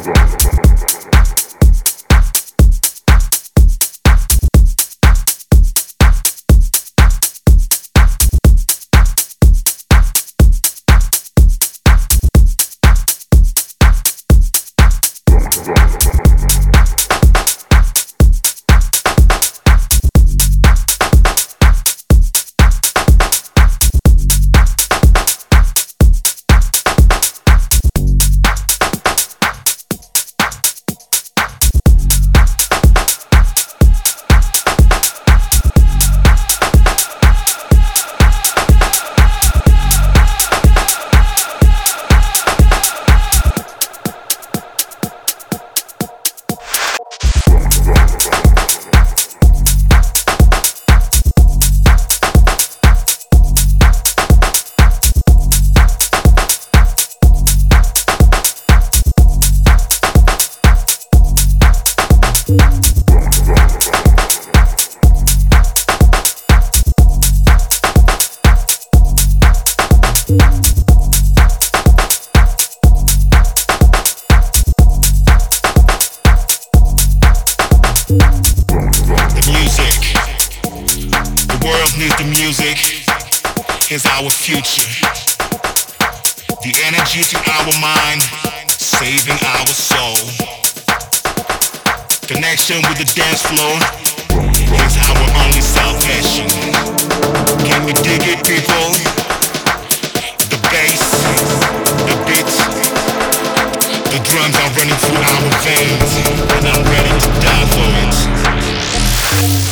is our future. The energy to our mind, saving our soul. Connection with the dance floor is our only salvation. Can you dig it, people? The bass, the beats, the drums are running through our veins, and I'm ready to die for it.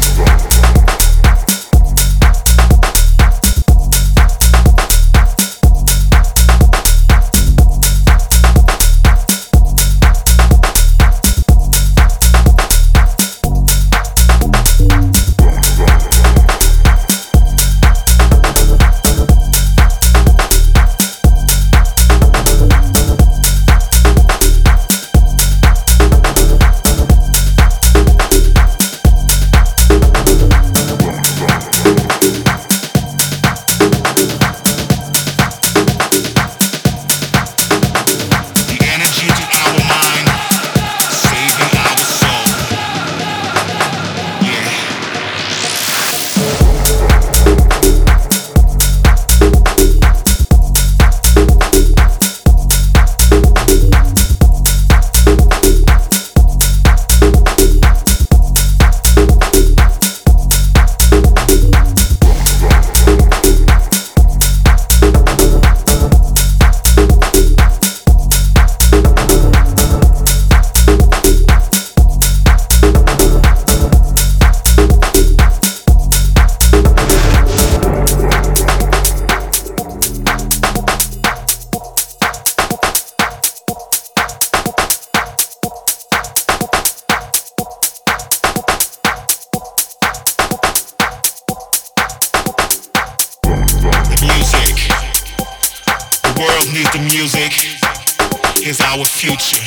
The music is our future.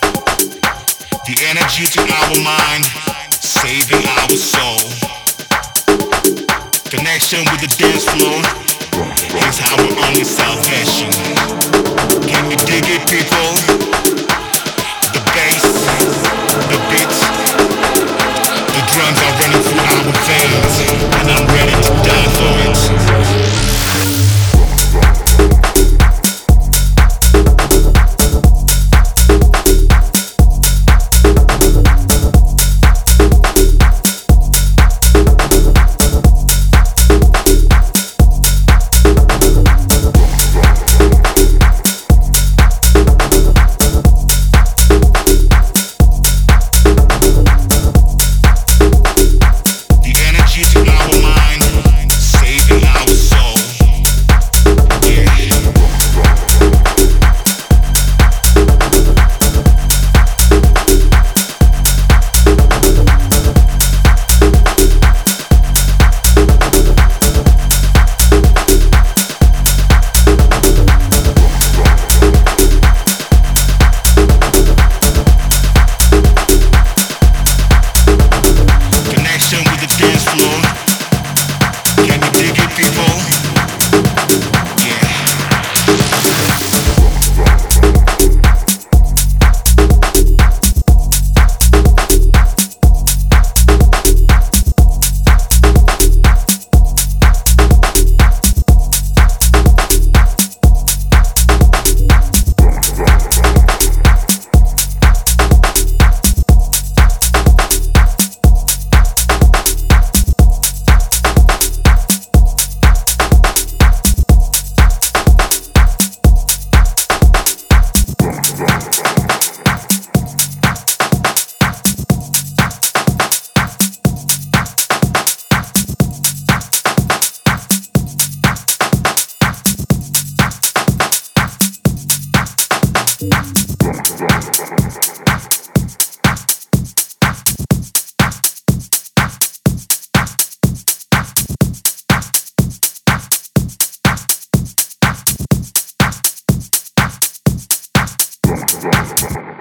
The energy to our mind, saving our soul. Connection with the dance floor is our only salvation. Can you dig it, people? The bass, the beats, the drums are running through our veins, and I'm ready to die for it. Don't